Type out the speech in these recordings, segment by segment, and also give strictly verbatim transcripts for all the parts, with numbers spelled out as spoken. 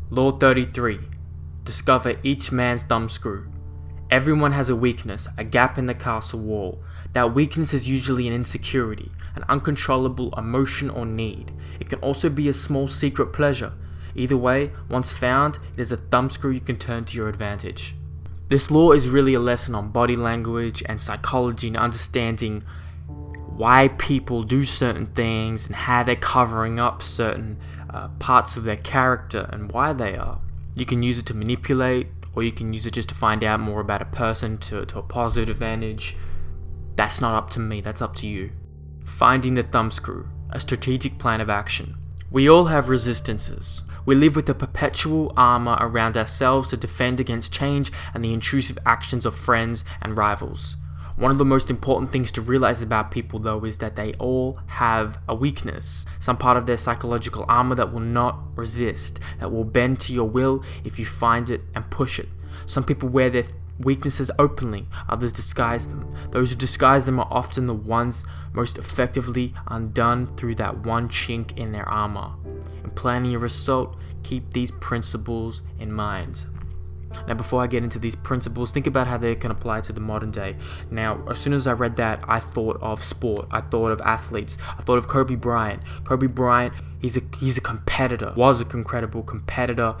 Law thirty-three. Discover each man's thumbscrew. Everyone has a weakness, a gap in the castle wall. That weakness is usually an insecurity, an uncontrollable emotion or need. It can also be a small secret pleasure. Either way, once found, it is a thumbscrew you can turn to your advantage. This law is really a lesson on body language and psychology and understanding why people do certain things and how they're covering up certain uh, parts of their character and why they are. You can use it to manipulate, or you can use it just to find out more about a person to, to a positive advantage. That's not up to me, that's up to you. Finding the thumbscrew, a strategic plan of action. We all have resistances. We live with a perpetual armor around ourselves to defend against change and the intrusive actions of friends and rivals. One of the most important things to realize about people though is that they all have a weakness, some part of their psychological armor that will not resist, that will bend to your will if you find it and push it. Some people wear their weaknesses openly, others disguise them. Those who disguise them are often the ones most effectively undone through that one chink in their armor. In planning your assault, keep these principles in mind. Now, before I get into these principles, think about how they can apply to the modern day. Now, as soon as I read that, I thought of sport. I thought of athletes. I thought of Kobe Bryant. Kobe Bryant, he's a he's a competitor, was a incredible competitor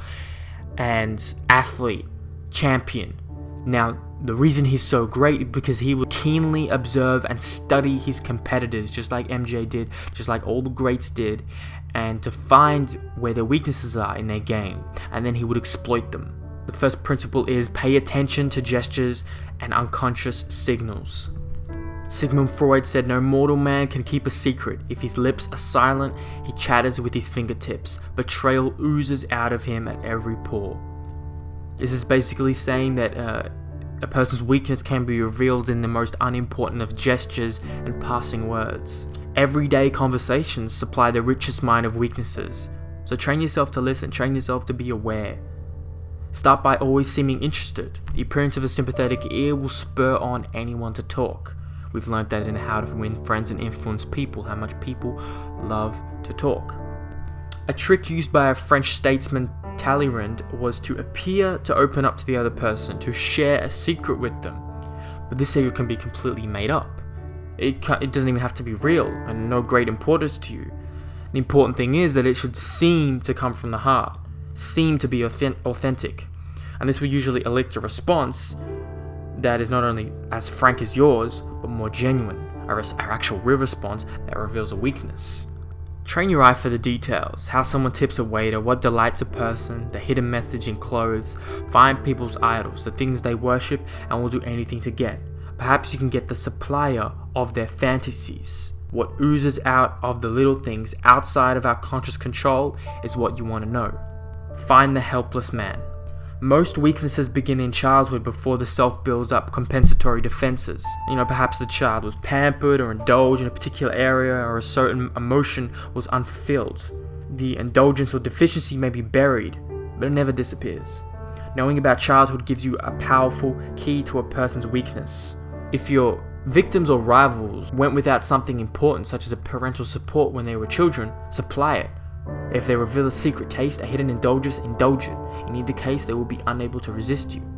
and athlete, champion. Now, the reason he's so great is because he would keenly observe and study his competitors, just like M J did, just like all the greats did, and to find where their weaknesses are in their game, and then he would exploit them. The first principle is pay attention to gestures and unconscious signals. Sigmund Freud said no mortal man can keep a secret. If his lips are silent, he chatters with his fingertips. Betrayal oozes out of him at every pore. This is basically saying that uh, a person's weakness can be revealed in the most unimportant of gestures and passing words. Everyday conversations supply the richest mine of weaknesses. So train yourself to listen, train yourself to be aware. Start by always seeming interested. The appearance of a sympathetic ear will spur on anyone to talk. We've learned that in How to Win Friends and Influence People, how much people love to talk. A trick used by a French statesman, Talleyrand, was to appear to open up to the other person, to share a secret with them. But this secret can be completely made up. It, can, it doesn't even have to be real and no great importance to you. The important thing is that it should seem to come from the heart, seem to be authentic, and this will usually elicit a response that is not only as frank as yours, but more genuine, a, res- a actual real response that reveals a weakness. Train your eye for the details, how someone tips a waiter, what delights a person, the hidden message in clothes. Find people's idols, the things they worship and will do anything to get. Perhaps you can get the supplier of their fantasies. What oozes out of the little things outside of our conscious control is what you want to know. Find the helpless man. Most weaknesses begin in childhood before the self builds up compensatory defenses. You know, perhaps the child was pampered or indulged in a particular area, or a certain emotion was unfulfilled. The indulgence or deficiency may be buried, but it never disappears. Knowing about childhood gives you a powerful key to a person's weakness. If your victims or rivals went without something important, such as a parental support when they were children, supply it. If they reveal a secret taste, a hidden indulgence, indulge it. In either case, they will be unable to resist you.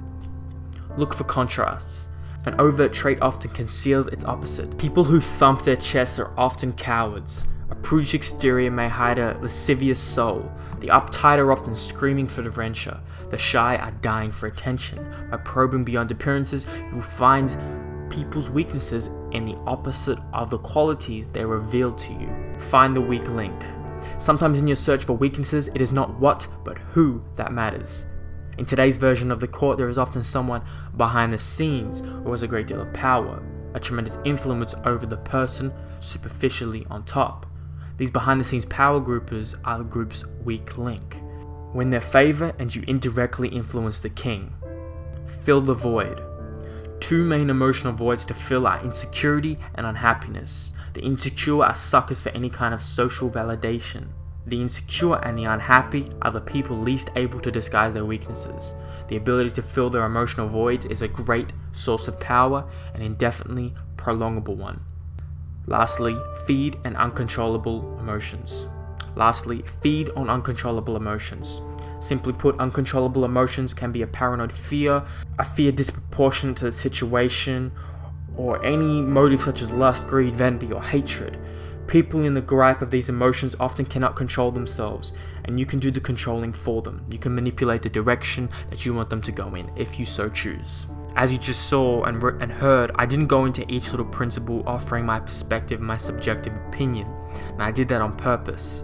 Look for contrasts. An overt trait often conceals its opposite. People who thump their chests are often cowards. A prudish exterior may hide a lascivious soul. The uptight are often screaming for adventure. The shy are dying for attention. By probing beyond appearances, you will find people's weaknesses in the opposite of the qualities they reveal to you. Find the weak link. Sometimes in your search for weaknesses, it is not what, but who that matters. In today's version of the court, there is often someone behind the scenes who has a great deal of power, a tremendous influence over the person superficially on top. These behind the scenes power groupers are the group's weak link. Win their favor and you indirectly influence the king. Fill the void. Two main emotional voids to fill are insecurity and unhappiness. The insecure are suckers for any kind of social validation. The insecure and the unhappy are the people least able to disguise their weaknesses. The ability to fill their emotional voids is a great source of power, an indefinitely prolongable one. Lastly, feed on uncontrollable emotions. Lastly, feed on uncontrollable emotions. Simply put, uncontrollable emotions can be a paranoid fear, a fear disproportionate to the situation, or any motive such as lust, greed, vanity, or hatred. People in the gripe of these emotions often cannot control themselves, and you can do the controlling for them. You can manipulate the direction that you want them to go in, if you so choose. As you just saw and, re- and heard, I didn't go into each little principle offering my perspective, my subjective opinion, and I did that on purpose.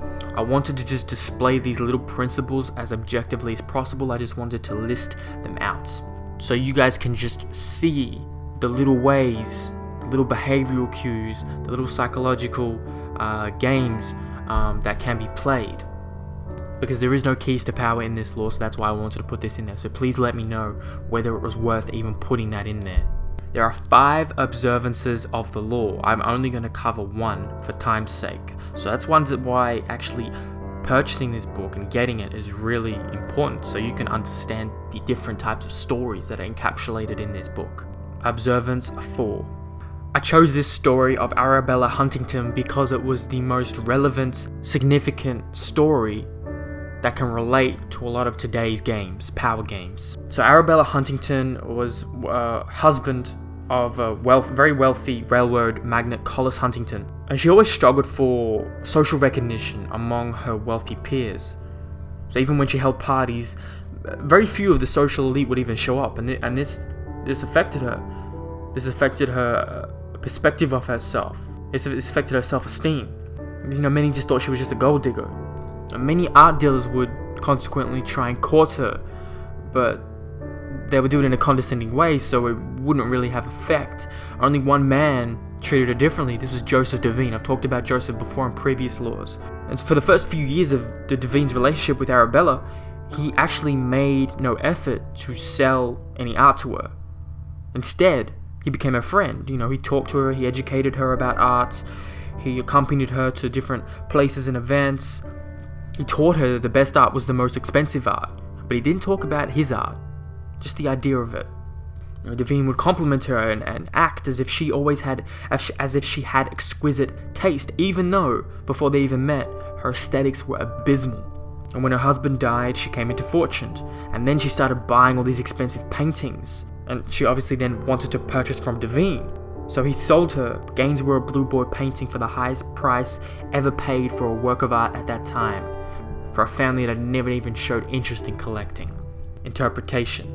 I wanted to just display these little principles as objectively as possible. I just wanted to list them out, so you guys can just see the little ways, the little behavioral cues, the little psychological uh, games um, that can be played. Because there is no keys to power in this law, so that's why I wanted to put this in there. So please let me know whether it was worth even putting that in there. There are five observances of the law. I'm only going to cover one for time's sake. So that's one why actually purchasing this book and getting it is really important, so you can understand the different types of stories that are encapsulated in this book. Observance four. I chose this story of Arabella Huntington because it was the most relevant, significant story that can relate to a lot of today's games, power games. So Arabella Huntington was uh, husband of a wealth, very wealthy railroad magnate Collis Huntington, and she always struggled for social recognition among her wealthy peers. So even when she held parties, very few of the social elite would even show up, and th- and this this affected her. This affected her uh, perspective of herself. This affected her self-esteem. You know, many just thought she was just a gold digger. Many art dealers would consequently try and court her, but they would do it in a condescending way, so it wouldn't really have effect. Only one man treated her differently. This was Joseph Devine. I've talked about Joseph before in previous laws. And for the first few years of the Devine's relationship with Arabella, he actually made no effort to sell any art to her. Instead, he became her friend. You know, he talked to her, he educated her about art, he accompanied her to different places and events. He taught her that the best art was the most expensive art, but he didn't talk about his art, just the idea of it. You know, Devine would compliment her and, and act as if she always had, as if she had exquisite taste, even though, before they even met, her aesthetics were abysmal. And when her husband died, she came into fortune, and then she started buying all these expensive paintings, and she obviously then wanted to purchase from Devine. So he sold her Gainsborough Blue Boy painting for the highest price ever paid for a work of art at that time, for a family that never even showed interest in collecting. Interpretation.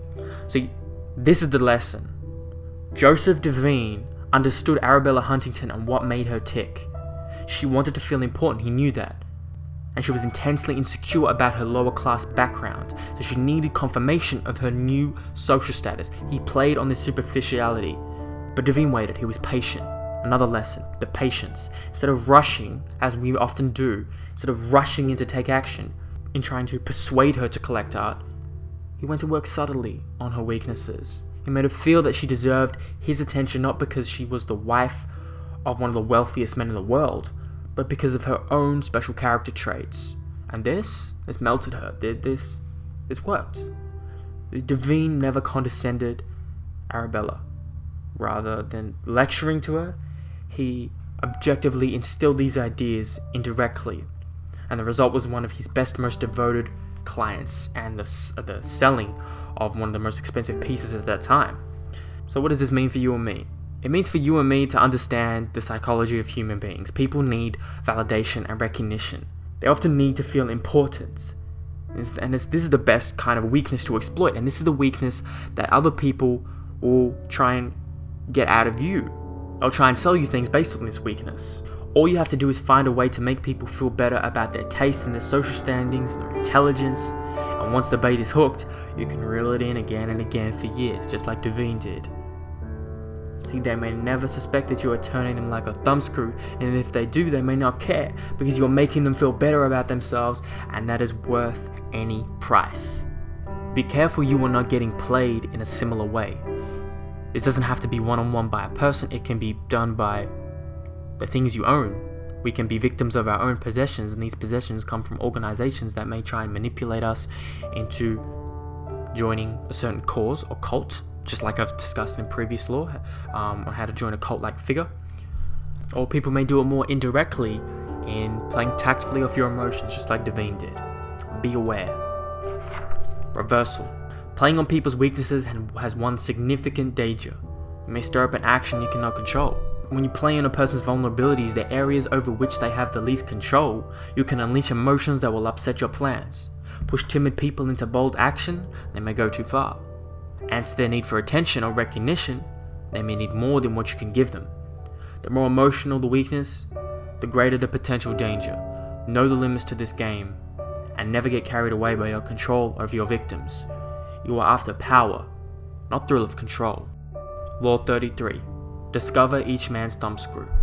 So this is the lesson. Joseph Devine understood Arabella Huntington and what made her tick. She wanted to feel important, he knew that. And she was intensely insecure about her lower class background, so she needed confirmation of her new social status. He played on this superficiality, but Devine waited, he was patient. Another lesson, the patience. Instead of rushing, as we often do, instead of rushing in to take action, in trying to persuade her to collect art, he went to work subtly on her weaknesses. He made her feel that she deserved his attention not because she was the wife of one of the wealthiest men in the world, but because of her own special character traits. And this, this melted her. This, this worked. Devine never condescended Arabella. Rather than lecturing to her, he objectively instilled these ideas indirectly, and the result was one of his best, most devoted clients, and the, the selling of one of the most expensive pieces at that time. So what does this mean for you and me? It means for you and me to understand the psychology of human beings. People need validation and recognition. They often need to feel important. And this is the best kind of weakness to exploit. And this is the weakness that other people will try and get out of you. They'll try and sell you things based on this weakness. All you have to do is find a way to make people feel better about their taste and their social standings and their intelligence. And once the bait is hooked, you can reel it in again and again for years, just like Devine did. See, they may never suspect that you are turning them like a thumbscrew, and if they do, they may not care, because you're making them feel better about themselves, and that is worth any price. Be careful you are not getting played in a similar way. This doesn't have to be one-on-one by a person, it can be done by the things you own. We can be victims of our own possessions, and these possessions come from organizations that may try and manipulate us into joining a certain cause or cult, just like I've discussed in previous law, um, on how to join a cult-like figure. Or people may do it more indirectly in playing tactfully off your emotions, just like Devine did. Be aware. Reversal. Playing on people's weaknesses has one significant danger. You may stir up an action you cannot control. When you play on a person's vulnerabilities, the areas over which they have the least control, you can unleash emotions that will upset your plans. Push timid people into bold action, they may go too far. Answer their need for attention or recognition, they may need more than what you can give them. The more emotional the weakness, the greater the potential danger. Know the limits to this game, and never get carried away by your control over your victims. You are after power, not thrill of control. Law thirty-three. Discover each man's thumbscrew.